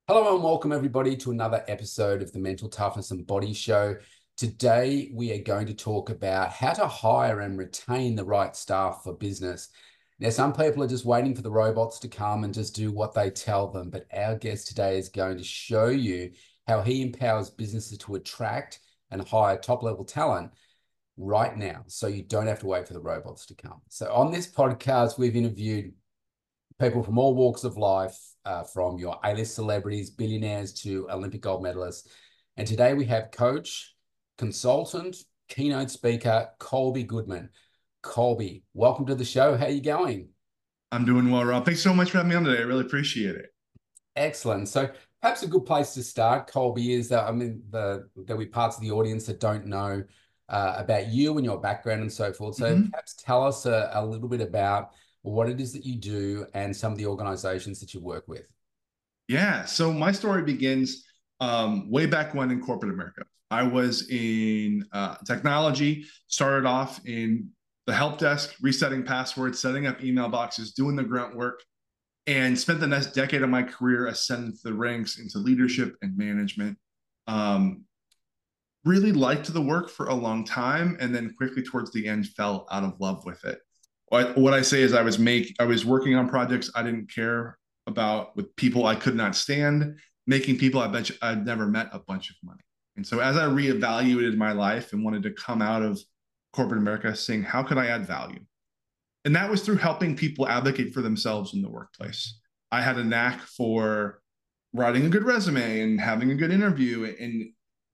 Hello and welcome everybody to another episode of the Mental Toughness and Body Show. Today we are going to talk about how to hire and retain the right staff for business. Now, some people are just waiting for the robots to come and just do what they tell them, but our guest today is going to show you how he empowers businesses to attract and hire top-level talent right now, so you don't have to wait for the robots to come. So on this podcast, we've interviewed people from all walks of life, from your A-list celebrities, billionaires to Olympic gold medalists. And today we have coach, consultant, keynote speaker, Colby Goodman. Colby, welcome to the show. How are you going? I'm doing well, Rob. Thanks so much for having me on today. I really appreciate it. Excellent. So perhaps a good place to start, Colby, is there'll be parts of the audience that don't know about you and your background and so forth. So Mhm. perhaps tell us a little bit about what it is that you do and some of the organizations that you work with. Yeah. So my story begins way back when in corporate America. I was in technology, started off in the help desk, resetting passwords, setting up email boxes, doing the grunt work, and spent the next decade of my career ascending the ranks into leadership and management. Um, really liked the work for a long time, and then quickly towards the end fell out of love with it. What I say is I was working on projects I didn't care about with people I could not stand, making people I bet you I'd never met a bunch of money. And so as I reevaluated my life and wanted to come out of corporate America, saying how could I add value? And that was through helping people advocate for themselves in the workplace. I had a knack for writing a good resume and having a good interview and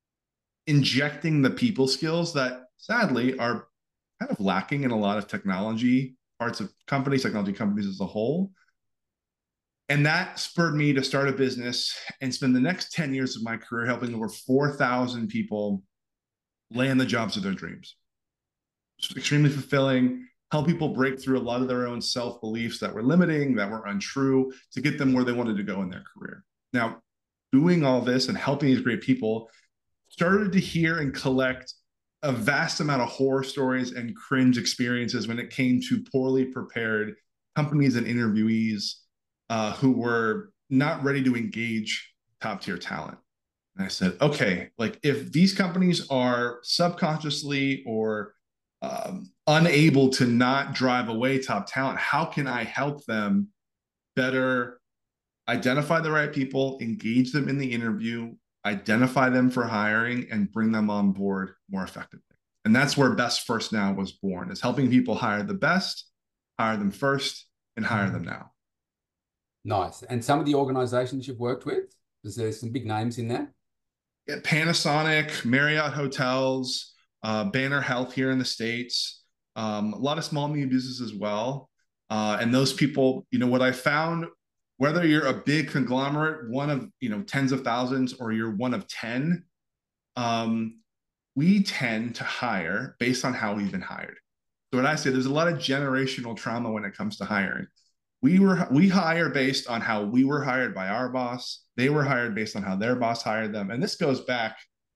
injecting the people skills that sadly are kind of lacking in a lot of technology parts of companies, technology companies as a whole. And that spurred me to start a business and spend the next 10 years of my career helping over 4,000 people land the jobs of their dreams. It's extremely fulfilling, help people break through a lot of their own self beliefs that were limiting, that were untrue, to get them where they wanted to go in their career. Now, doing all this and helping these great people, started to hear and collect a vast amount of horror stories and cringe experiences when it came to poorly prepared companies and interviewees who were not ready to engage top tier talent. And I said, okay, like if these companies are subconsciously or unable to not drive away top talent, how can I help them better identify the right people, engage them in the interview, identify them for hiring, and bring them on board more effectively? And that's where Best First Now was born, is helping people hire the best, hire them first, and hire them now. Nice. And some of the organizations you've worked with, is there some big names in there? Yeah, Panasonic, Marriott Hotels, Banner Health here in the States, a lot of small medium businesses as well. And those people, what I found, whether you're a big conglomerate, one of, tens of thousands, or you're one of 10, um, we tend to hire based on how we've been hired. So when I say there's a lot of generational trauma when it comes to hiring, we hire based on how we were hired by our boss. They were hired based on how their boss hired them, and this goes back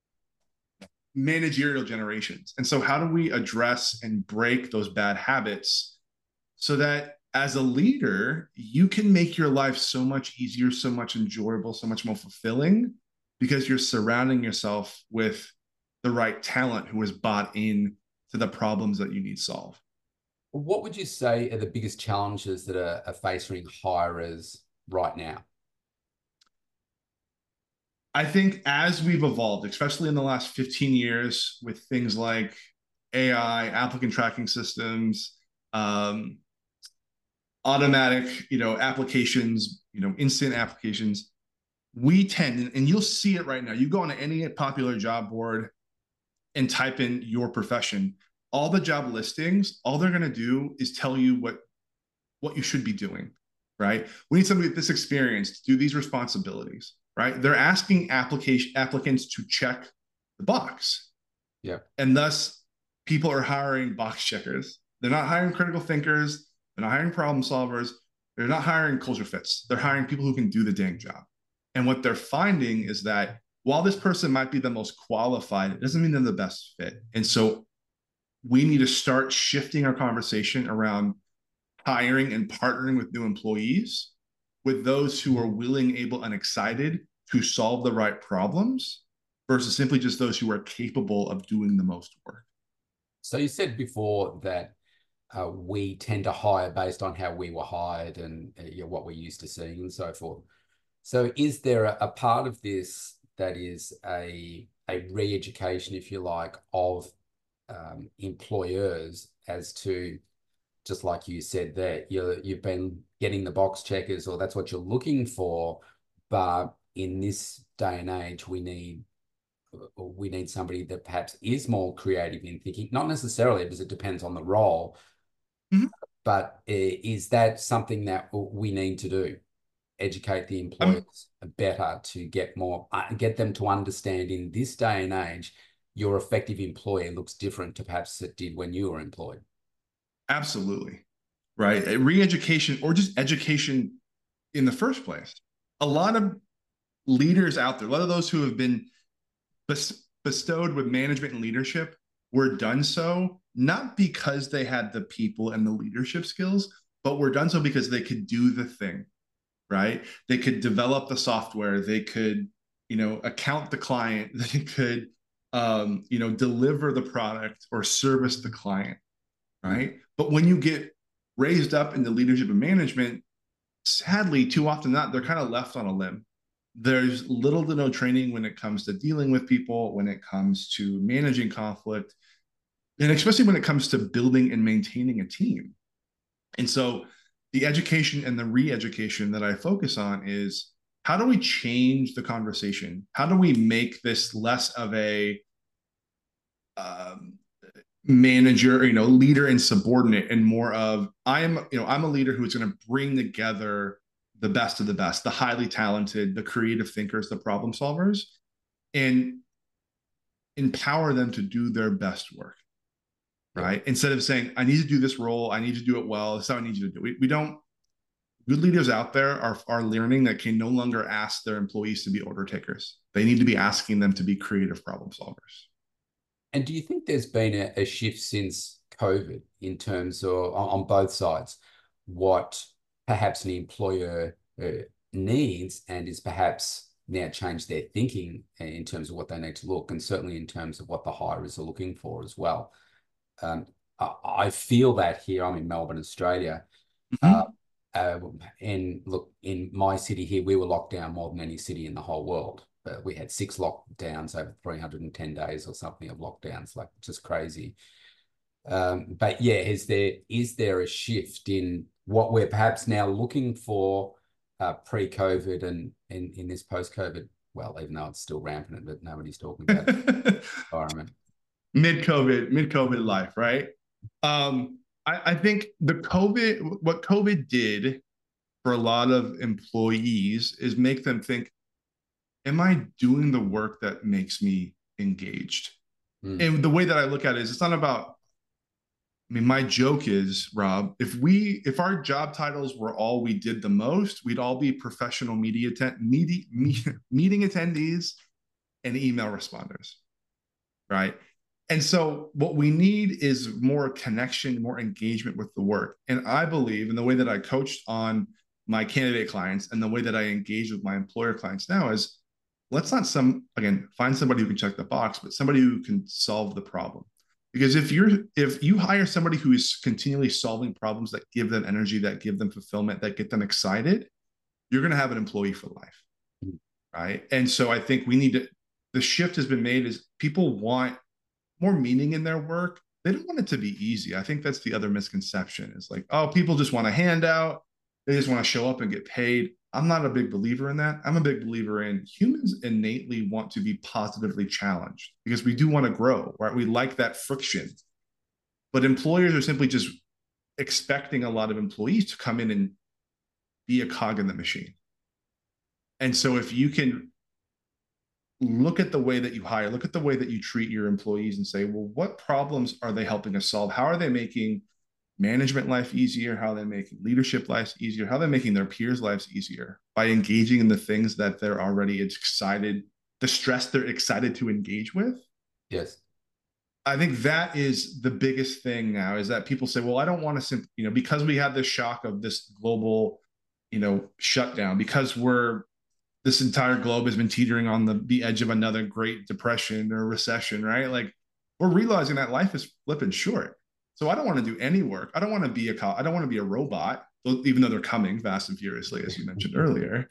managerial generations. And so, how do we address and break those bad habits so that as a leader, you can make your life so much easier, so much enjoyable, so much more fulfilling because you're surrounding yourself with the right talent who is bought in to the problems that you need solved. What would you say are the biggest challenges that are facing hirers right now? I think as we've evolved, especially in the last 15 years with things like AI, applicant tracking systems, um, automatic, applications, instant applications, we tend, and you'll see it right now. You go on any popular job board and type in your profession, all the job listings, all they're going to do is tell you what you should be doing, right? We need somebody with this experience to do these responsibilities, right? They're asking applicants to check the box, Yeah. and thus people are hiring box checkers. They're not hiring critical thinkers. They're not hiring problem solvers. They're not hiring culture fits. They're hiring people who can do the dang job. And what they're finding is that while this person might be the most qualified, it doesn't mean they're the best fit. And so we need to start shifting our conversation around hiring and partnering with new employees with those who are willing, able, and excited to solve the right problems versus simply just those who are capable of doing the most work. So you said before that we tend to hire based on how we were hired and what we're used to seeing and so forth. So is there a part of this that is a re-education, if you like, of employers as to, just like you said there, you've been getting the box checkers, or that's what you're looking for, but in this day and age, we need somebody that perhaps is more creative in thinking, not necessarily because it depends on the role, Mm-hmm. but is that something that we need to do? Educate the Um, employers better to get them to understand in this day and age, your effective employee looks different to perhaps it did when you were employed. Absolutely. Right. Re-education or just education in the first place. A lot of leaders out there, a lot of those who have been bestowed with management and leadership were done so not because they had the people and the leadership skills, but were done so because they could do the thing, right? They could develop the software, they could, account the client, they could, deliver the product or service the client, right? But when you get raised up in the leadership and management, sadly, too often not, they're kind of left on a limb. There's little to no training when it comes to dealing with people, when it comes to managing conflict, and especially when it comes to building and maintaining a team. And so the education and the re-education that I focus on is, how do we change the conversation? How do we make this less of a manager, leader and subordinate, and more of, I'm a leader who's going to bring together the best of the best, the highly talented, the creative thinkers, the problem solvers, and empower them to do their best work, right? Yeah. Instead of saying, I need to do this role, I need to do it well, that's how I need you to do it. We don't, good leaders out there are learning that can no longer ask their employees to be order takers. They need to be asking them to be creative problem solvers. And do you think there's been a shift since COVID in terms of, on both sides, what perhaps an employer needs, and is perhaps now changed their thinking in terms of what they need to look, and certainly in terms of what the hirers are looking for as well? I feel that here. I'm in Melbourne, Australia. Mm-hmm. And look, in my city here, we were locked down more than any city in the whole world. We had 6 lockdowns over 310 days or something of lockdowns, like just crazy. But yeah, is there a shift in what we're perhaps now looking for pre-COVID and in this post-COVID? Well, even though it's still rampant, but nobody's talking about the environment. Mid-COVID life, right? I think what COVID did for a lot of employees is make them think, am I doing the work that makes me engaged? And the way that I look at it is, it's not about, my joke is, Rob, if our job titles were all we did the most, we'd all be professional meeting attendees and email responders, right? And so what we need is more connection, more engagement with the work. And I believe, in the way that I coached on my candidate clients and the way that I engage with my employer clients now, is, let's not find somebody who can check the box, but somebody who can solve the problem. Because if you hire somebody who is continually solving problems that give them energy, that give them fulfillment, that get them excited, you're going to have an employee for life, right? And so I think the shift has been made, is people want more meaning in their work. They don't want it to be easy. I think that's the other misconception, is like, oh, people just want a handout. They just want to show up and get paid. I'm not a big believer in that. I'm a big believer in humans innately want to be positively challenged, because we do want to grow, right? We like that friction. But employers are simply just expecting a lot of employees to come in and be a cog in the machine. And so if you can look at the way that you hire, look at the way that you treat your employees and say, well, what problems are they helping us solve? How are they making management life easier? How are they making leadership lives easier? How are they making their peers' lives easier by engaging in the things that they're already excited, the stress they're excited to engage with? Yes. I think that is the biggest thing now, is that people say, well, I don't want to because we had this shock of this global, shut down because this entire globe has been teetering on the edge of another Great Depression or recession, right? Like we're realizing that life is flipping short. So I don't want to do any work. I don't want to be I don't want to be a robot, even though they're coming fast and furiously, as you mentioned earlier.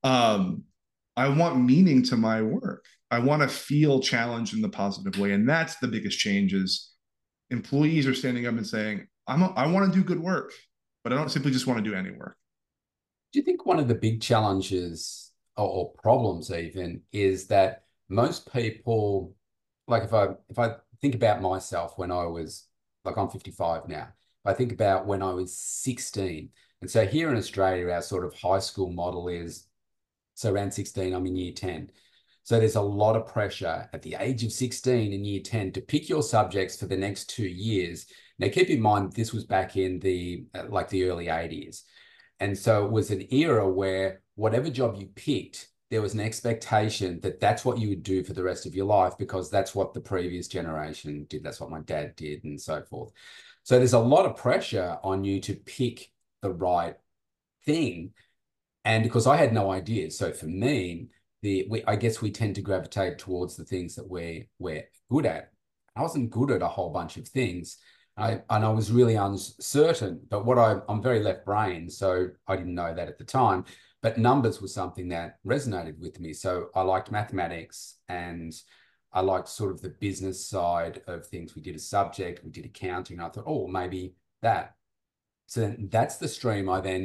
I want meaning to my work. I want to feel challenged in the positive way. And that's the biggest change is employees are standing up and saying, I want to do good work, but I don't simply just want to do any work. Do you think one of the big challenges or problems even is that most people, like if I think about myself when I was, like I'm 55 now, if I think about when I was 16, and so here in Australia, our sort of high school model is, so around 16, I'm in year 10. So there's a lot of pressure at the age of 16 in year 10 to pick your subjects for the next 2 years. Now, keep in mind, this was back in the like the early 80s. And so it was an era where whatever job you picked, there was an expectation that that's what you would do for the rest of your life because that's what the previous generation did. That's what my dad did and so forth. So there's a lot of pressure on you to pick the right thing. And because I had no idea. So for me, I guess we tend to gravitate towards the things that we're good at. I wasn't good at a whole bunch of things. And I was really uncertain, but I'm very left brain, so I didn't know that at the time. But numbers was something that resonated with me. So I liked mathematics and I liked sort of the business side of things. We did a subject, we did accounting. And I thought, oh, maybe that. So then that's the stream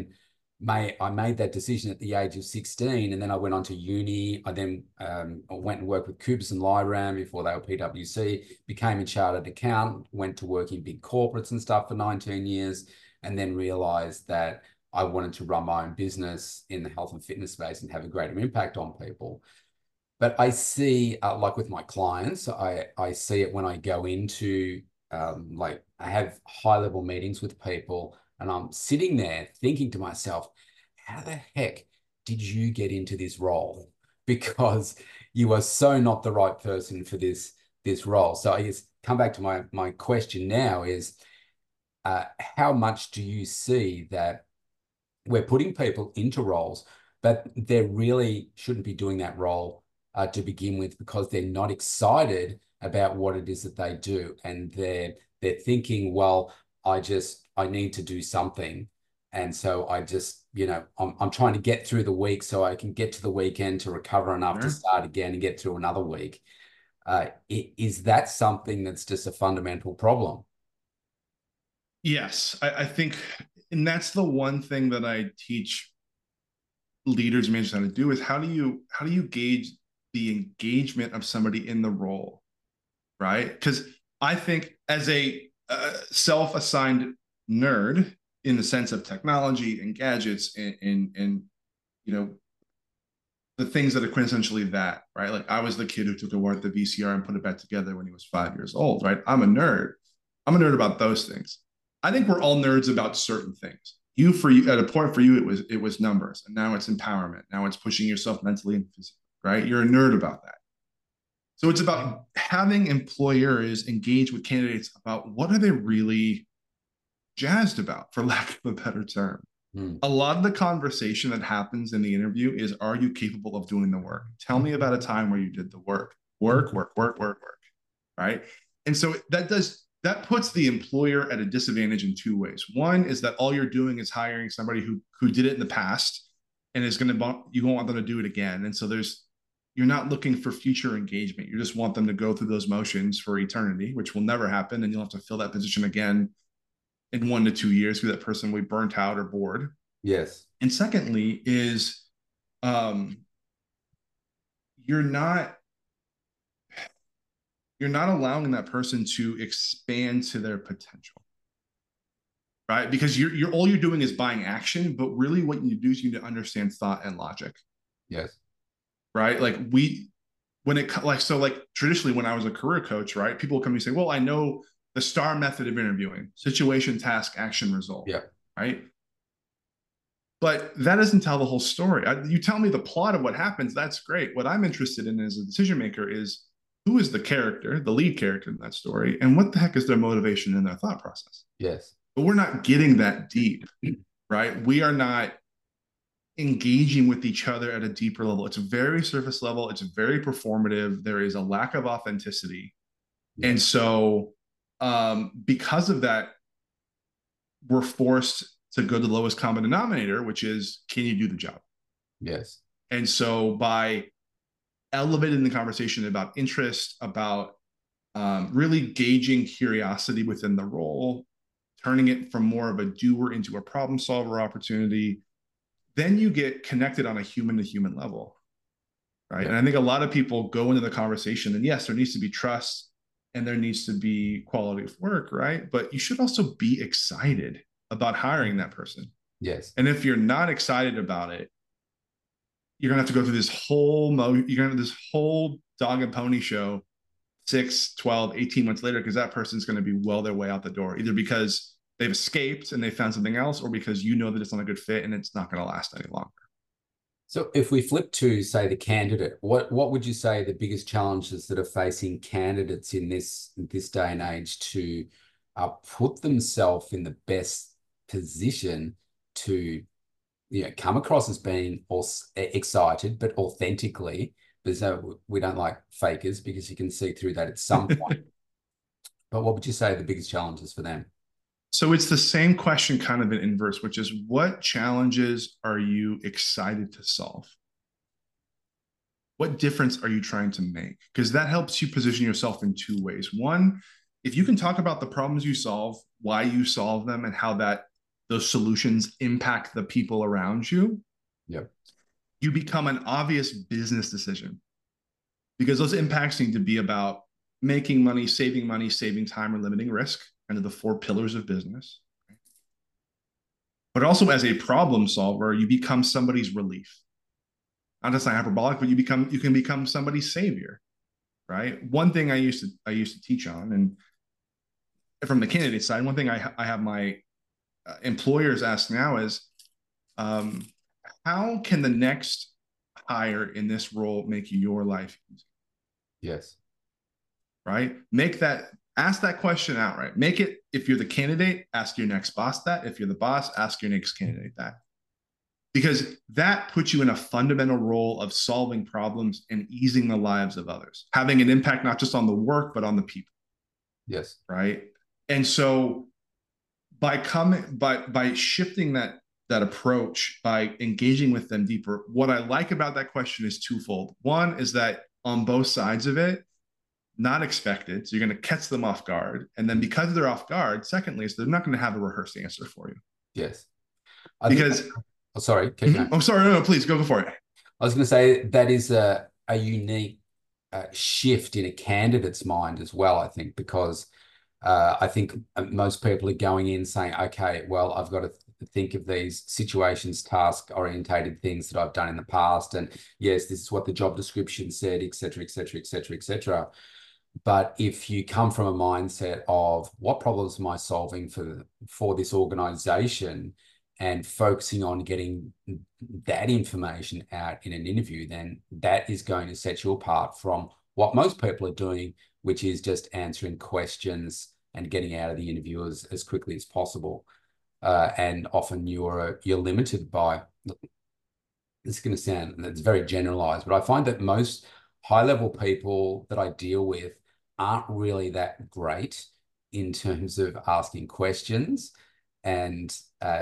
I made that decision at the age of 16, and then I went on to uni. I then went and worked with Cooper's and Lyram before they were PwC, became a chartered accountant, went to work in big corporates and stuff for 19 years, and then realized that I wanted to run my own business in the health and fitness space and have a greater impact on people. But I see, like with my clients, I see it when I go into, like I have high level meetings with people and I'm sitting there thinking to myself, how the heck did you get into this role? Because you are so not the right person for this role. So I guess come back to my question now is, how much do you see that we're putting people into roles, but they really shouldn't be doing that role to begin with because they're not excited about what it is that they do, and they're thinking, well, I need to do something, and so I just I'm trying to get through the week so I can get to the weekend to recover enough to start again and get through another week. Is that something that's just a fundamental problem? Yes, I think, and that's the one thing that I teach leaders and managers how to do is how do you gauge the engagement of somebody in the role, right? Because I think as a self-assigned nerd in the sense of technology and gadgets and the things that are quintessentially that, right? Like I was the kid who took apart the VCR and put it back together when he was 5 years old, right? I'm a nerd. I'm a nerd about those things. I think we're all nerds about certain things. For you at a point for you, it was numbers, and now it's empowerment. Now it's pushing yourself mentally and physically, right? You're a nerd about that. So it's about having employers engage with candidates about what are they really jazzed about, for lack of a better term. A lot of the conversation that happens in the interview is, are you capable of doing the work? Tell me about a time where you did the work, right? And so that puts the employer at a disadvantage in two ways. One is that all you're doing is hiring somebody who did it in the past and is going to, you don't want them to do it again. And so you're not looking for future engagement. You just want them to go through those motions for eternity, which will never happen. And you'll have to fill that position again in 1 to 2 years because that person will be burnt out or bored. Yes. And secondly is you're not allowing that person to expand to their potential, right? Because you're all you're doing is buying action, but really what you do is you need to understand thought and logic. Yes. Right? Like traditionally when I was a career coach, right? People come to me and say, well, I know the STAR method of interviewing: situation, task, action, result. Yeah. Right. But that doesn't tell the whole story. You tell me the plot of what happens, that's great. What I'm interested in as a decision maker is, who is the character, the lead character in that story, and what the heck is their motivation and their thought process? Yes. But we're not getting that deep, right? We are not engaging with each other at a deeper level. It's very surface level. It's very performative. There is a lack of authenticity. Yeah. And so, because of that, we're forced to go to the lowest common denominator, which is, can you do the job? Yes. And so by elevating the conversation about interest, about really gauging curiosity within the role, turning it from more of a doer into a problem solver opportunity, then you get connected on a human to human level, right? Yeah. And I think a lot of people go into the conversation, and yes, there needs to be trust and there needs to be quality of work, right? But you should also be excited about hiring that person. Yes. And if you're not excited about it, you're gonna have to go through this whole you're gonna have this whole dog and pony show 6, 12, 18 months later, because that person's going to be well their way out the door, either because they've escaped and they found something else, or because you know that it's not a good fit and it's not going to last any longer. So if we flip to, say, the candidate, what would you say the biggest challenges that are facing candidates in this day and age to put themselves in the best position to come across as being excited, but authentically? Because we don't like fakers, because you can see through that at some point. But what would you say are the biggest challenges for them? So it's the same question, kind of in inverse, which is, what challenges are you excited to solve? What difference are you trying to make? Because that helps you position yourself in two ways. One, if you can talk about the problems you solve, why you solve them, and how those solutions impact the people around you, Yep. you become an obvious business decision, because those impacts need to be about making money, saving time, or limiting risk, kind of the 4 pillars of business. But also, as a problem solver, you become somebody's relief. Not just not hyperbolic, but you can become somebody's savior, right? One thing I used to teach on, and from the candidate side, one thing I have my employers ask now is, how can the next hire in this role make your life easier? Yes. Right? Ask that question outright. Make it, if you're the candidate, ask your next boss that. If you're the boss, ask your next candidate that. Because that puts you in a fundamental role of solving problems and easing the lives of others, having an impact not just on the work, but on the people. Yes. Right. And so by shifting that approach, by engaging with them deeper, what I like about that question is twofold. One is that on both sides of it, not expected. So you're going to catch them off guard. And then because they're off guard, secondly, is they're not going to have a rehearsed answer for you. Yes. Sorry. Oh, sorry. No, please go for it. I was going to say that is a unique shift in a candidate's mind as well, I think, because I think most people are going in saying, okay, well, I've got to think of these situations, task-orientated things that I've done in the past. And yes, this is what the job description said, et cetera, et cetera, et cetera, et cetera. But if you come from a mindset of what problems am I solving for this organization, and focusing on getting that information out in an interview, then that is going to set you apart from what most people are doing, which is just answering questions and getting out of the interview as quickly as possible. And often you're limited by, it's going to sound, that's very generalized, but I find that most high-level people that I deal with aren't really that great in terms of asking questions. And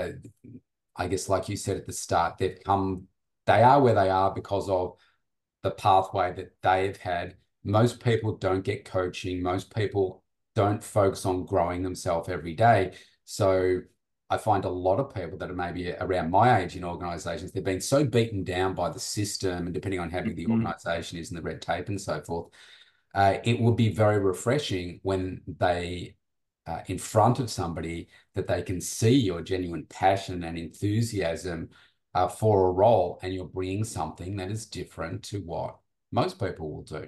I guess, like you said at the start, they are where they are because of the pathway that they've had. Most people don't get coaching. Most people don't focus on growing themselves every day. So I find a lot of people that are maybe around my age in organizations, they've been so beaten down by the system, and depending on how big the organization is and the red tape and so forth, it would be very refreshing when they in front of somebody that they can see your genuine passion and enthusiasm for a role, and you're bringing something that is different to what most people will do.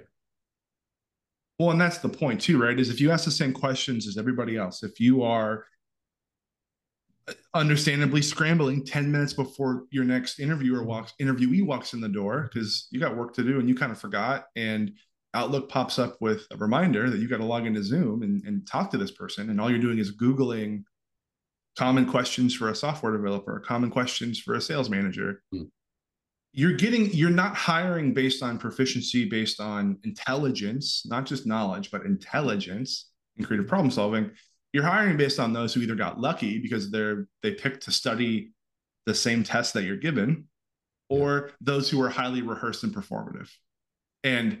Well, and that's the point too, right? Is if you ask the same questions as everybody else, if you are understandably scrambling 10 minutes before your next interviewee walks in the door because you got work to do and you kind of forgot, and Outlook pops up with a reminder that you got to log into Zoom and talk to this person, and all you're doing is Googling common questions for a software developer, common questions for a sales manager. you're not hiring based on proficiency, based on intelligence, not just knowledge, but intelligence and creative problem solving. You're hiring based on those who either got lucky because they picked to study the same test that you're given, Yeah. or those who are highly rehearsed and performative. And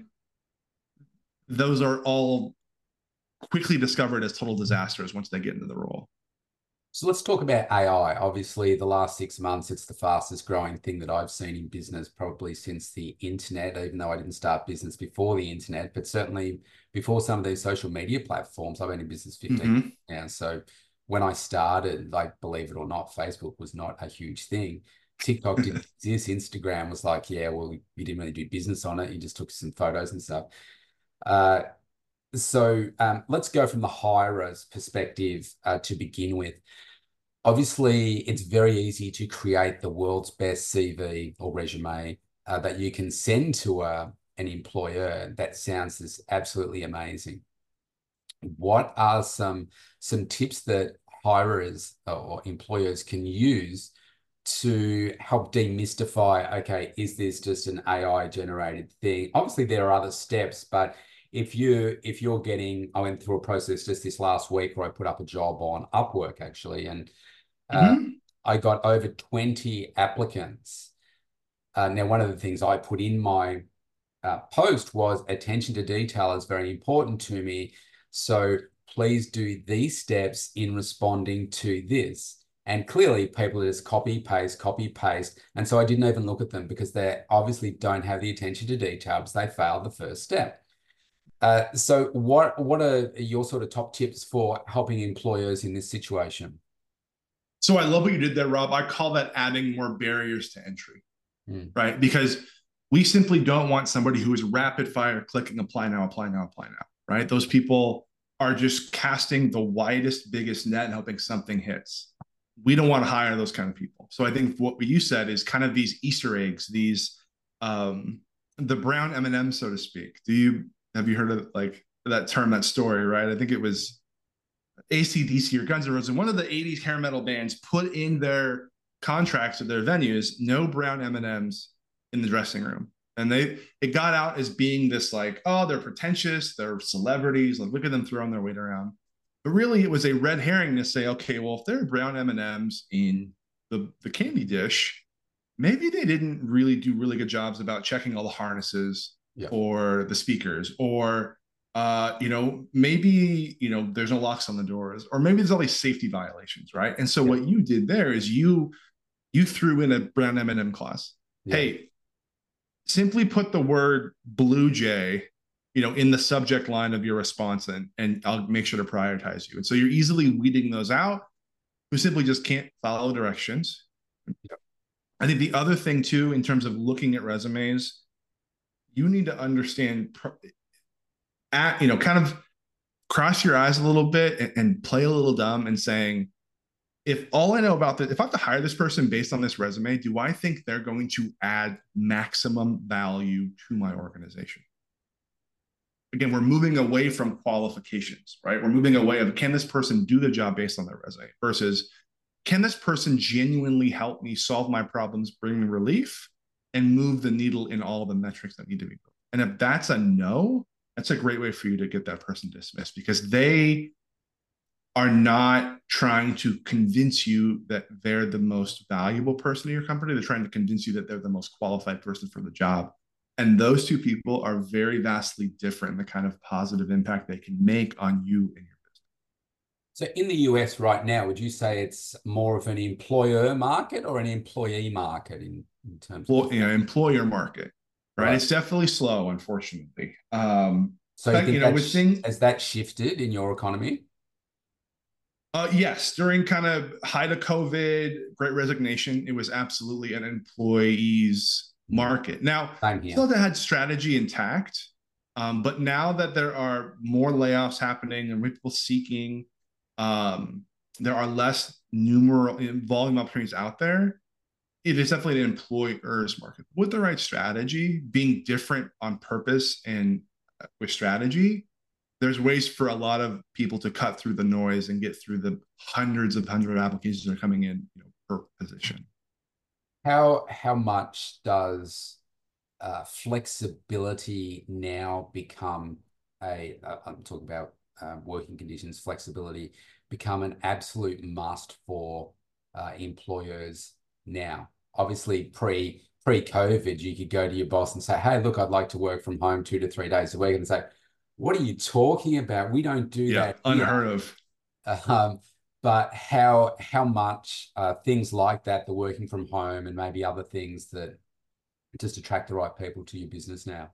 those are all quickly discovered as total disasters once they get into the role. So let's talk about AI. Obviously, the last 6 months, it's the fastest growing thing that I've seen in business, probably since the internet, even though I didn't start business before the internet, but certainly before some of these social media platforms. I've been in business 15 years now. So when I started, like, believe it or not, Facebook was not a huge thing. TikTok didn't exist. Instagram was like, yeah, well, you didn't really do business on it. You just took some photos and stuff. Uh, let's go from the hirer's perspective to begin with. Obviously, it's very easy to create the world's best CV or resume that you can send to an employer. That sounds just absolutely amazing. What are some tips that hirers or employers can use to help demystify, okay, is this just an AI generated thing? Obviously, there are other steps, but if you're getting, I went through a process just this last week where I put up a job on Upwork actually, and I got over 20 applicants. Now, one of the things I put in my post was attention to detail is very important to me. So please do these steps in responding to this. And clearly people just copy, paste. And so I didn't even look at them because they obviously don't have the attention to detail because they failed the first step. So what are your sort of top tips for helping employers in this situation? So I love what you did there, Rob. I call that adding more barriers to entry, right? Because we simply don't want somebody who is rapid fire clicking apply now, right? Those people are just casting the widest, biggest net and hoping something hits. We don't want to hire those kind of people. So I think what you said is kind of these Easter eggs, these the brown M&M, so to speak. Have you heard of like that term, that story, right? I think it was AC/DC or Guns N' Roses, one of the 80s hair metal bands put in their contracts of their venues, no brown M&Ms in the dressing room. And it got out as being this like, oh, they're pretentious, they're celebrities, like look at them throwing their weight around. But really it was a red herring to say, okay, well, if there are brown M&Ms in the candy dish, maybe they didn't really do really good jobs about checking all the harnesses or the speakers, or maybe, there's no locks on the doors, or maybe there's all these safety violations, right? And so what you did there is you threw in a brown M&M clause. Hey, simply put the word Blue Jay, in the subject line of your response, and I'll make sure to prioritize you. And so you're easily weeding those out who simply just can't follow directions. I think the other thing too, in terms of looking at resumes, you need to understand kind of cross your eyes a little bit and play a little dumb and saying, if all I know about this, if I have to hire this person based on this resume, do I think they're going to add maximum value to my organization? Again, we're moving away from qualifications, right? We're moving away of, can this person do the job based on their resume, versus can this person genuinely help me solve my problems, bring me relief, and move the needle in all the metrics that need to be built? And if that's a no, that's a great way for you to get that person dismissed, because they are not trying to convince you that they're the most valuable person in your company. They're trying to convince you that they're the most qualified person for the job. And those two people are very vastly different in the kind of positive impact they can make on you and your business. So in the US right now, would you say it's more of an employer market or an employee market in terms of employer market, right? It's definitely slow, unfortunately. So you think has that shifted in your economy? Yes, during kind of height of COVID, Great Resignation, it was absolutely an employee's market. Now, still that had strategy intact, but now that there are more layoffs happening and people seeking, there are less volume opportunities out there. It is definitely an employer's market with the right strategy, being different on purpose and with strategy. There's ways for a lot of people to cut through the noise and get through the hundreds of applications that are coming in per position. how much does flexibility now become I'm talking about working conditions, flexibility become an absolute must for employers now? Obviously, pre-COVID, you could go to your boss and say, "Hey, look, I'd like to work from home 2 to 3 days a week," and say, "What are you talking about? We don't do Yeah, that here." unheard of. Um, but how much things like that, the working from home and maybe other things that just attract the right people to your business now?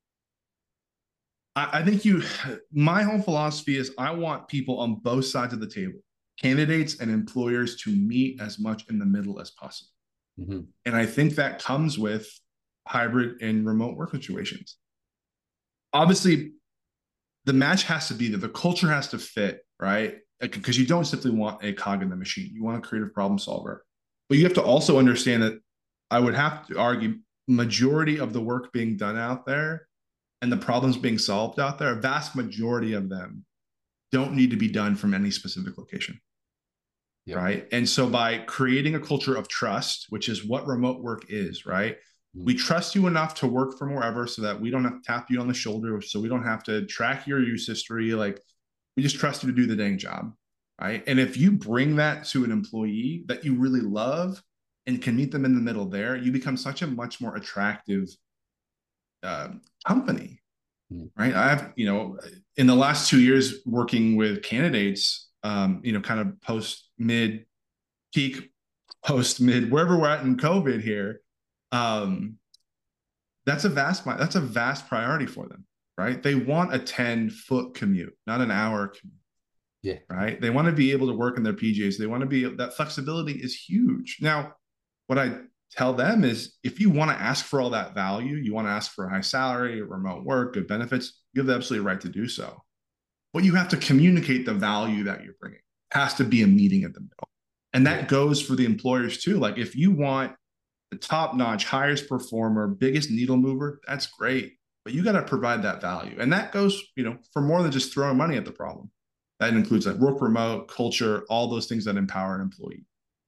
I think my whole philosophy is I want people on both sides of the table, candidates and employers, to meet as much in the middle as possible. Mm-hmm. And I think that comes with hybrid and remote work situations. Obviously, the match has to be there, the culture has to fit, right? Because you don't simply want a cog in the machine, you want a creative problem solver. But you have to also understand that I would have to argue majority of the work being done out there and the problems being solved out there, a vast majority of them don't need to be done from any specific location. Yep. Right. And so by creating a culture of trust, which is what remote work is, right? We trust you enough to work from wherever so that we don't have to tap you on the shoulder. So we don't have to track your use history. Like, we just trust you to do the dang job. Right. And if you bring that to an employee that you really love and can meet them in the middle there, you become such a much more attractive uh, company. Right. I've, in the last 2 years working with candidates, kind of post mid peak, post mid, wherever we're at in COVID here, um, that's a vast priority for them, right? They want a 10-foot commute, not an hour commute, Yeah. right? They want to be able to work in their PJs. They want to be, that flexibility is huge. Now, what I tell them is if you want to ask for all that value, you want to ask for a high salary, remote work, good benefits, you have the absolute right to do so. But you have to communicate the value that you're bringing. It has to be a meeting in the middle. And that goes for the employers too. Like, if you want the top notch, highest performer, biggest needle mover, that's great. But you got to provide that value. And that goes, for more than just throwing money at the problem. That includes like work remote, culture, all those things that empower an employee.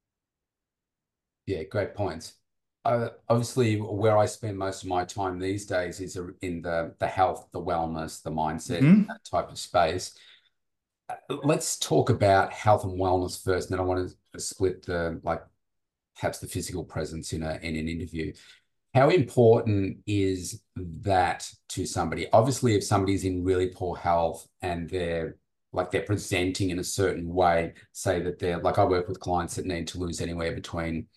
Yeah, great points. Obviously, where I spend most of my time these days is in the health, the wellness, the mindset, Mm-hmm. that type of space. Let's talk about health and wellness first, and then I want to split the like perhaps the physical presence in an interview. How important is that to somebody? Obviously, if somebody's in really poor health and they're presenting in a certain way, say that they're like, I work with clients that need to lose anywhere between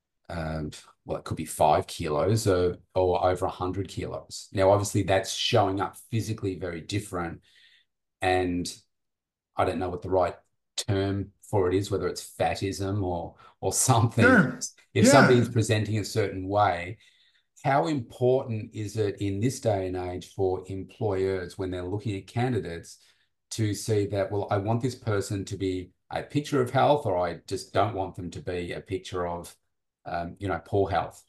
it could be 5 kilos or over 100 kilos. Now, obviously, that's showing up physically very different. And I don't know what the right term for it is, whether it's fatism or something. Sure. If Yeah. somebody's presenting a certain way, how important is it in this day and age for employers when they're looking at candidates to see that, well, I want this person to be a picture of health, or I just don't want them to be a picture of, poor health?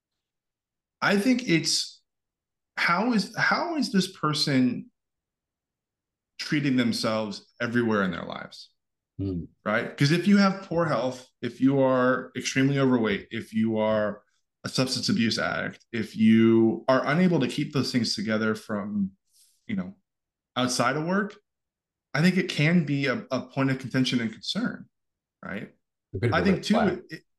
I think it's how is this person treating themselves everywhere in their lives? Mm. Right? Because if you have poor health, if you are extremely overweight, if you are a substance abuse addict, if you are unable to keep those things together from, you know, outside of work, I think it can be a point of contention and concern, right? A bit of I a think red flag. too,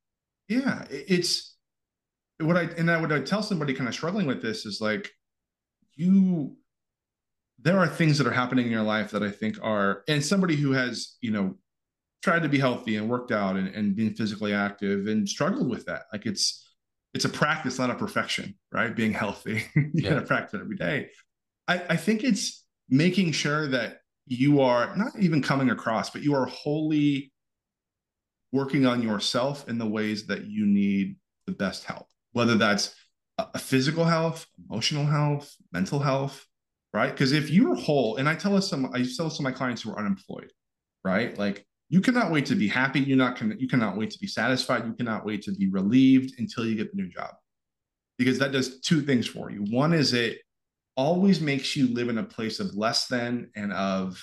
it's what I tell somebody kind of struggling with this is like, you there are things that are happening in your life that I think are, and somebody who has, tried to be healthy and worked out and being physically active and struggled with that. Like, it's a practice, not a perfection, right? Being healthy, you got Yeah. to practice it every day. I think it's making sure that you are not even coming across, but you are wholly working on yourself in the ways that you need the best help, whether that's a physical health, emotional health, mental health, right? Because if you're whole, and I tell some of my clients who are unemployed, right? Like, you cannot wait to be happy. You cannot wait to be satisfied. You cannot wait to be relieved until you get the new job, because that does two things for you. One is it always makes you live in a place of less than and of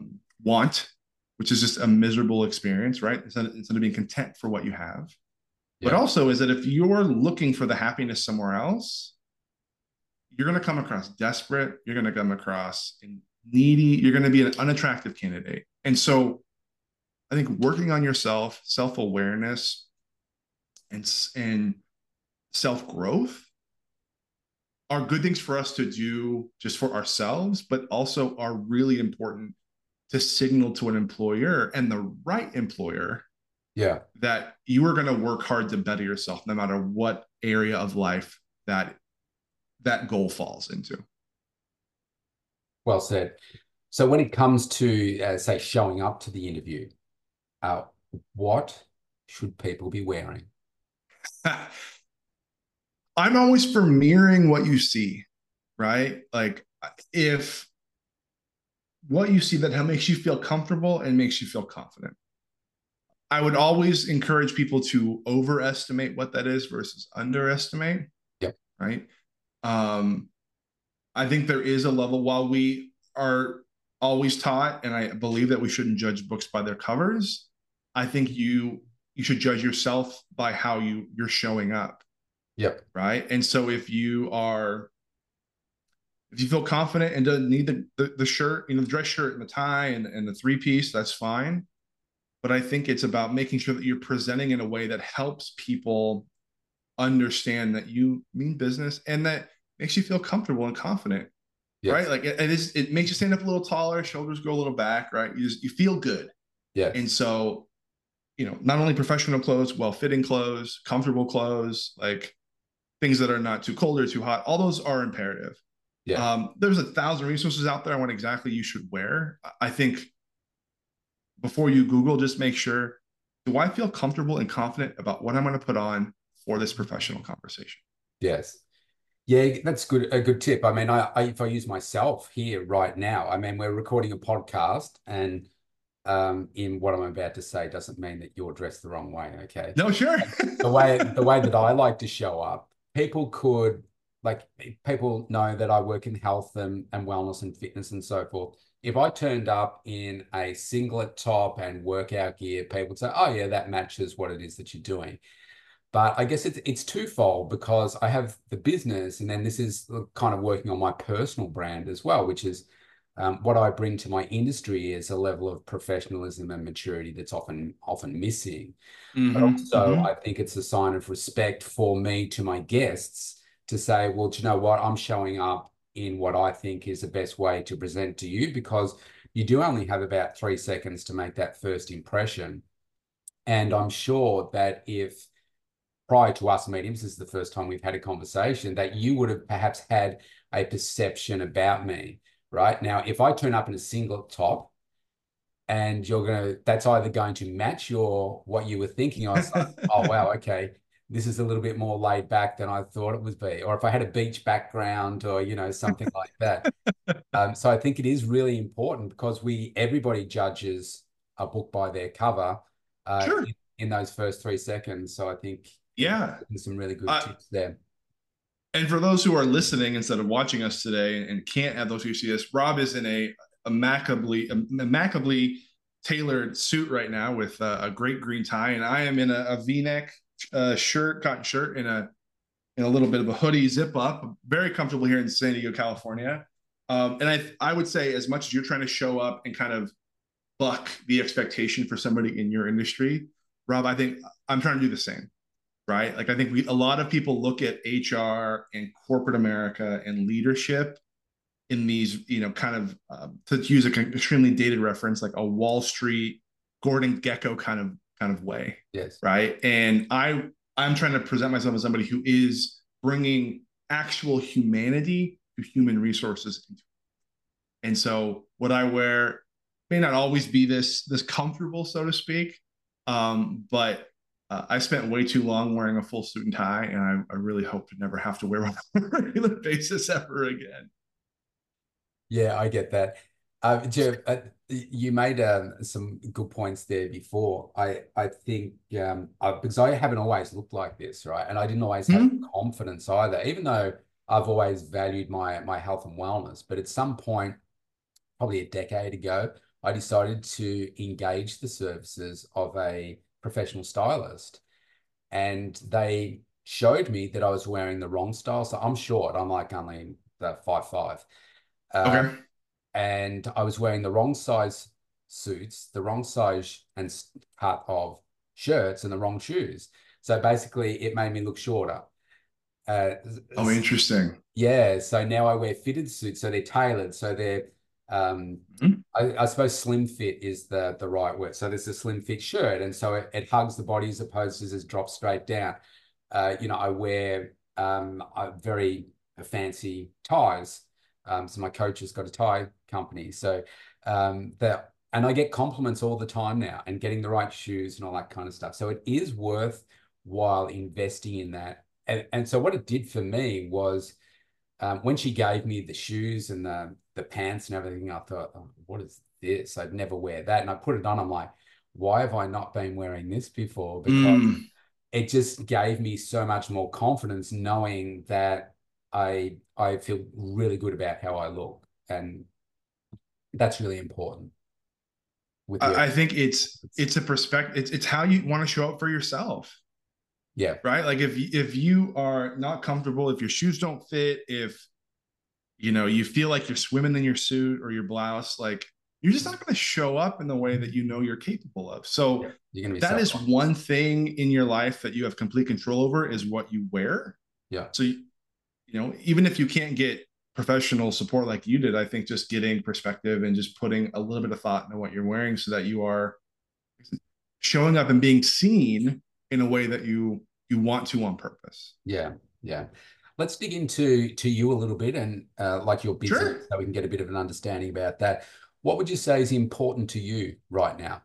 want, which is just a miserable experience, right? Instead of being content for what you have. But Yeah. also is that if you're looking for the happiness somewhere else, you're going to come across desperate. You're going to come across needy. You're going to be an unattractive candidate. And so I think working on yourself, self-awareness, and self-growth are good things for us to do just for ourselves, but also are really important to signal to an employer and the right employer Yeah. that you are going to work hard to better yourself no matter what area of life that goal falls into. Well said. So when it comes to, say, showing up to the interview, uh, what should people be wearing? I'm always for mirroring what you see, right? Like if what you see that makes you feel comfortable and makes you feel confident. I would always encourage people to overestimate what that is versus underestimate, Yep. right? Um, I think there is a level while we are always taught, and I believe that we shouldn't judge books by their covers. I think you should judge yourself by how you're showing up, Yep. right? And so if you feel confident and don't need the shirt, the dress shirt and the tie and the three piece, that's fine. But I think it's about making sure that you're presenting in a way that helps people understand that you mean business and that makes you feel comfortable and confident, right? Yes. Like it makes you stand up a little taller, shoulders go a little back, right? You feel good. And Yes. so, not only professional clothes, well-fitting clothes, comfortable clothes, like things that are not too cold or too hot, all those are imperative. Yeah. There's 1,000 resources out there on what exactly you should wear. I think before you Google, just make sure, do I feel comfortable and confident about what I'm going to put on for this professional conversation? Yes. Yeah, that's good. A good tip. I mean, if I use myself here right now, I mean, we're recording a podcast, and in what I'm about to say doesn't mean that you're dressed the wrong way. Okay. No, sure. The way that I like to show up, like people know that I work in health and wellness and fitness and so forth. If I turned up in a singlet top and workout gear, people would say, "Oh yeah, that matches what it is that you're doing." But I guess it's twofold because I have the business, and then this is kind of working on my personal brand as well, which is what I bring to my industry is a level of professionalism and maturity that's often missing. But Mm-hmm, also, mm-hmm. I think it's a sign of respect for me to my guests to say, well, do you know what? I'm showing up in what I think is the best way to present to you because you do only have about 3 seconds to make that first impression. And I'm sure that if prior to us meeting, this is the first time we've had a conversation, that you would have perhaps had a perception about me, right? Now, if I turn up in a singlet top and that's either going to match what you were thinking. I was like, oh wow, okay, this is a little bit more laid back than I thought it would be. Or if I had a beach background or something like that. So I think it is really important because everybody judges a book by their cover Sure. in those first 3 seconds. So I think Yeah. there's some really good Uh, tips there. and for those who are listening instead of watching us today and can't have those who see us, Rob is in a immaculately tailored suit right now with a great green tie, and I am in a V-neck shirt, cotton shirt, and a little bit of a hoodie zip up. Very comfortable here in San Diego, California. And I would say as much as you're trying to show up and kind of buck the expectation for somebody in your industry, Rob, I think I'm trying to do the same, right? Like I think a lot of people look at HR and corporate America and leadership in these, kind of to use an extremely dated reference, like a Wall Street Gordon Gekko kind of way, Yes. right? And I'm trying to present myself as somebody who is bringing actual humanity to human resources. And so what I wear may not always be this comfortable, so to speak, but I spent way too long wearing a full suit and tie, and I really hope to never have to wear one on a regular basis ever again. Yeah, I get that. Jeff, you made some good points there before. I think because I haven't always looked like this, right? And I didn't always have Hmm. confidence either, even though I've always valued my health and wellness. But at some point, probably a decade ago, I decided to engage the services of a professional stylist. and they showed me that I was wearing the wrong style. So I'm short. I'm like only the 5'5". Okay. And I was wearing the wrong size suits, the wrong size and cut of shirts, and the wrong shoes. So basically, it made me look shorter. Uh, Oh, interesting. yeah, so now I wear fitted suits, so they're tailored, so they're Mhm. I suppose slim fit is the right word. So there's a slim fit shirt, and so it hugs the body as opposed to just drop straight down. I wear very fancy ties. So my coach has got a tie company, so that and I get compliments all the time now, and getting the right shoes and all that kind of stuff. So it is worthwhile investing in that. And so what it did for me was when she gave me the shoes and the pants and everything, I thought, oh, what is this? I'd never wear that. And I put it on. I'm like, why have I not been wearing this before? Because Mm. it just gave me so much more confidence knowing that I feel really good about how I look. And that's really important with the I think it's a perspective. It's how you want to show up for yourself, yeah, right? Like if you are not comfortable, if your shoes don't fit, if you feel like you're swimming in your suit or your blouse, like you're just not going to show up in the way that you know you're capable of. So yeah. You're gonna be that is self-conscious. one thing in your life that you have complete control over is what you wear. Yeah. So even if you can't get professional support like you did, I think just getting perspective and just putting a little bit of thought into what you're wearing so that you are showing up and being seen in a way that you want to on purpose. Yeah, yeah. Let's dig into you a little bit and like your business, Sure. so we can get a bit of an understanding about that. What would you say is important to you right now?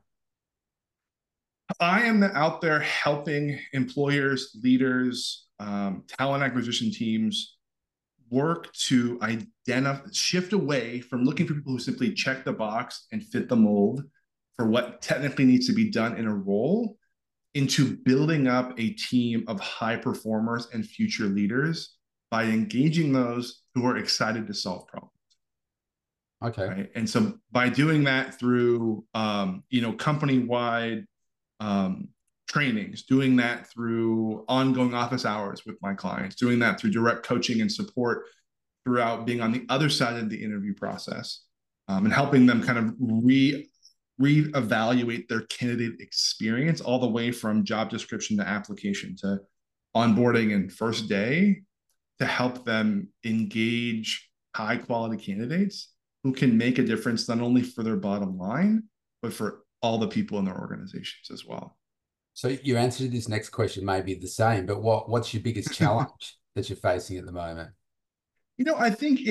I am out there helping employers, leaders, talent acquisition teams work to identify, shift away from looking for people who simply check the box and fit the mold for what technically needs to be done in a role into building up a team of high performers and future leaders by engaging those who are excited to solve problems. Okay. Right. And so by doing that through, company wide um, trainings, doing that through ongoing office hours with my clients, doing that through direct coaching and support throughout being on the other side of the interview process, and helping them kind of reevaluate their candidate experience all the way from job description to application to onboarding and first day to help them engage high quality candidates who can make a difference not only for their bottom line, but for all the people in their organizations as well. So your answer to this next question may be the same, but what's your biggest challenge that you're facing at the moment? I think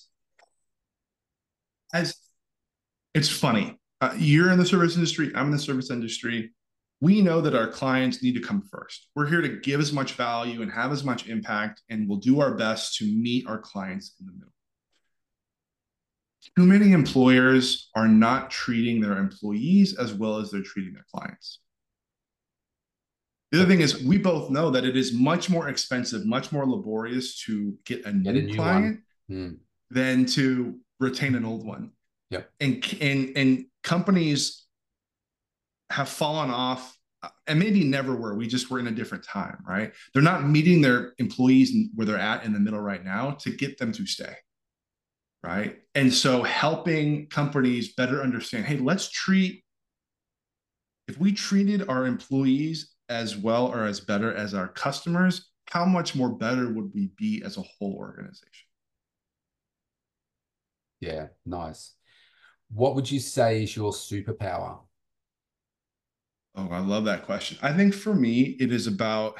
as it's funny. You're in the service industry. I'm in the service industry. We know that our clients need to come first. We're here to give as much value and have as much impact, and we'll do our best to meet our clients in the middle. Too many employers are not treating their employees as well as they're treating their clients. The other thing is, we both know that it is much more expensive, much more laborious to get a Get a new new one. client than to retain an old one. Yep. And companies have fallen off, and maybe never were. We just were in a different time, right? They're not meeting their employees where they're at in the middle right now to get them to stay, right? And so helping companies better understand, hey, if we treated our employees as well or as better as our customers, how much more better would we be as a whole organization? Yeah, nice. What would you say is your superpower? Oh, I love that question. I think for me, it is about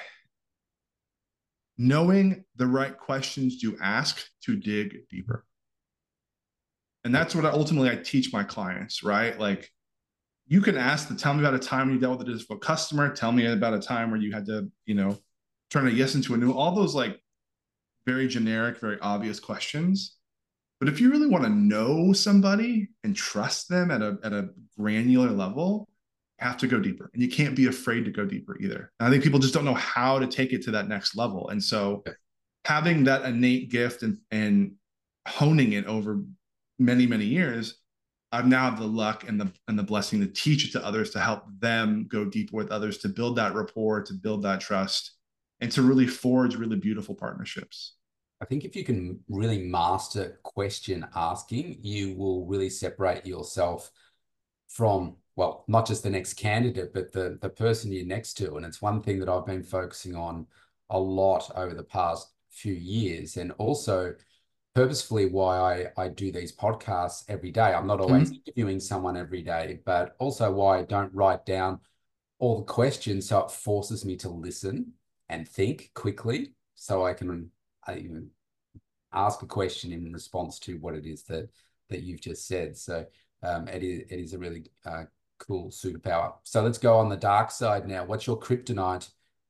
knowing the right questions to ask to dig deeper. And Yeah. that's what ultimately I teach my clients, right? Like you can ask to tell me about a time you dealt with a difficult customer, tell me about a time where you had to, turn a yes into a no, all those like very generic, very obvious questions. But if you really want to know somebody and trust them at a granular level, you have to go deeper. And you can't be afraid to go deeper either. And I think people just don't know how to take it to that next level. And so having that innate gift and honing it over many, many years I've now have the luck and the blessing to teach it to others, to help them go deeper with others, to build that rapport, to build that trust, and to really forge really beautiful partnerships. I think if you can really master question asking, you will really separate yourself from, well, not just the next candidate, but the person you're next to. And it's one thing that I've been focusing on a lot over the past few years, and also purposefully why I do these podcasts every day. I'm not always interviewing someone every day, but also why I don't write down all the questions, so it forces me to listen and think quickly so I can even ask a question in response to what it is that you've just said. So it is a really cool superpower. So let's go on the dark side now. What's your kryptonite?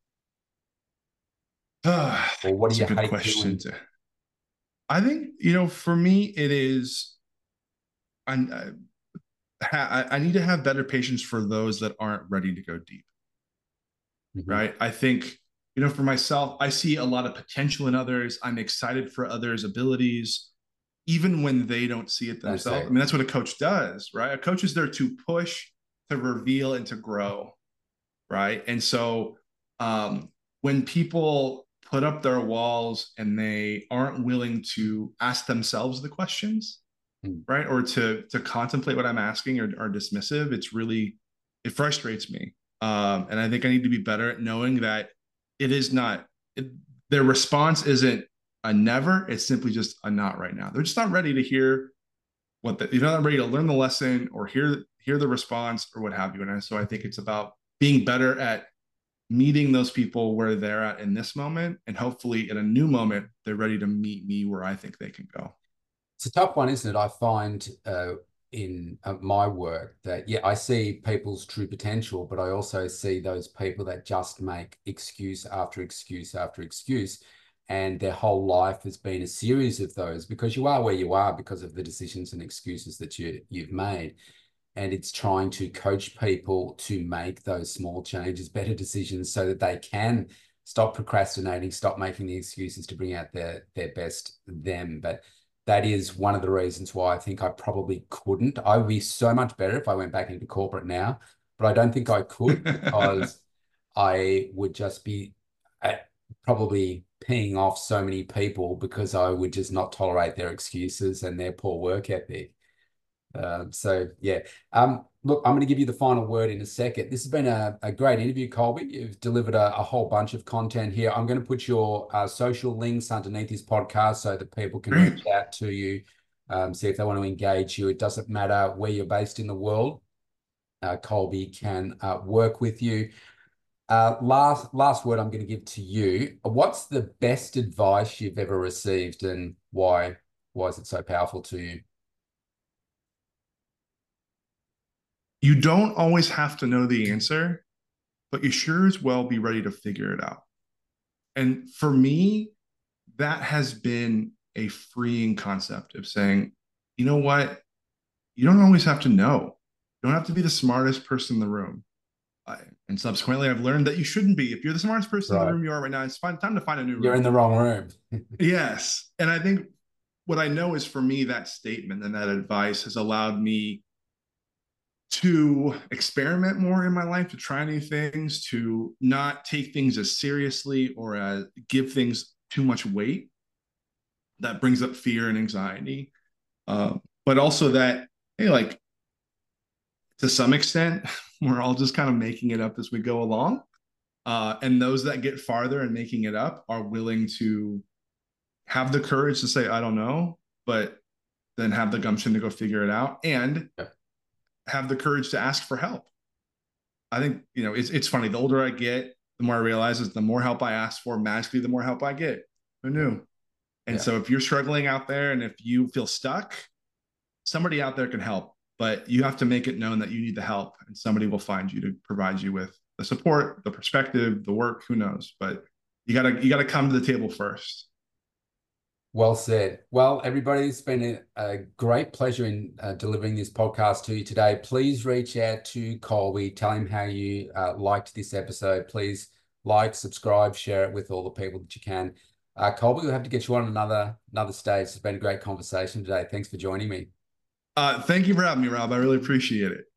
Or what do That's a you good hate question. doing? I think, for me, it is, I, I need to have better patience for those that aren't ready to go deep, right? I think, for myself, I see a lot of potential in others. I'm excited for others' abilities, even when they don't see it That's themselves. I it. mean, that's what a coach does, right? A coach is there to push, to reveal, and to grow, right? And so when people put up their walls and they aren't willing to ask themselves the questions, right, or to contemplate what I'm asking, or are dismissive, it frustrates me. And I think I need to be better at knowing that it is not their response isn't a never, it's simply just a not right now. They're just not ready to hear you're not ready to learn the lesson or hear the response or what have you. And so I think it's about being better at meeting those people where they're at in this moment, and hopefully in a new moment they're ready to meet me where I think they can go. It's a tough one, isn't it? I find in my work that, yeah, I see people's true potential, but I also see those people that just make excuse after excuse after excuse. And their whole life has been a series of those, because you are where you are because of the decisions and excuses that you've made. And it's trying to coach people to make those small changes, better decisions, so that they can stop procrastinating, stop making the excuses, to bring out their best them. But that is one of the reasons why I think I probably couldn't. I would be so much better if I went back into corporate now, but I don't think I could, because I would just be probably peeing off so many people, because I would just not tolerate their excuses and their poor work ethic. So yeah, look, I'm going to give you the final word in a second. This has been a great interview, Colby. You've delivered a whole bunch of content here. I'm going to put your social links underneath this podcast so that people can Great. reach out to you, see if they want to engage you. It doesn't matter where you're based in the world. Colby can work with you. Last word I'm going to give to you. What's the best advice you've ever received, and why? Why is it so powerful to you? You don't always have to know the answer, but you sure as well be ready to figure it out. And for me, that has been a freeing concept of saying, you know what? You don't always have to know. You don't have to be the smartest person in the room. And subsequently, I've learned that you shouldn't be. If you're the smartest person in the Right. room you are right now, it's time to find a new You're in room. the wrong room. Yes. And I think what I know is, for me, that statement and that advice has allowed me to experiment more in my life, to try new things, to not take things as seriously or give things too much weight. That brings up fear and anxiety. But also that, hey, like, to some extent, we're all just kind of making it up as we go along. And those that get farther and making it up are willing to have the courage to say, I don't know, but then have the gumption to go figure it out, and have the courage to ask for help. I think, it's funny. The older I get, the more I realize is the more help I ask for, magically, the more help I get. Who knew? And Yeah. so if you're struggling out there and if you feel stuck, somebody out there can help, but you have to make it known that you need the help, and somebody will find you to provide you with the support, the perspective, the work, who knows, but you gotta come to the table first. Well said. Well, everybody, it's been a great pleasure in delivering this podcast to you today. Please reach out to Colby. Tell him how you liked this episode. Please like, subscribe, share it with all the people that you can. Colby, we'll have to get you on another stage. It's been a great conversation today. Thanks for joining me. Thank you for having me, Rob. I really appreciate it.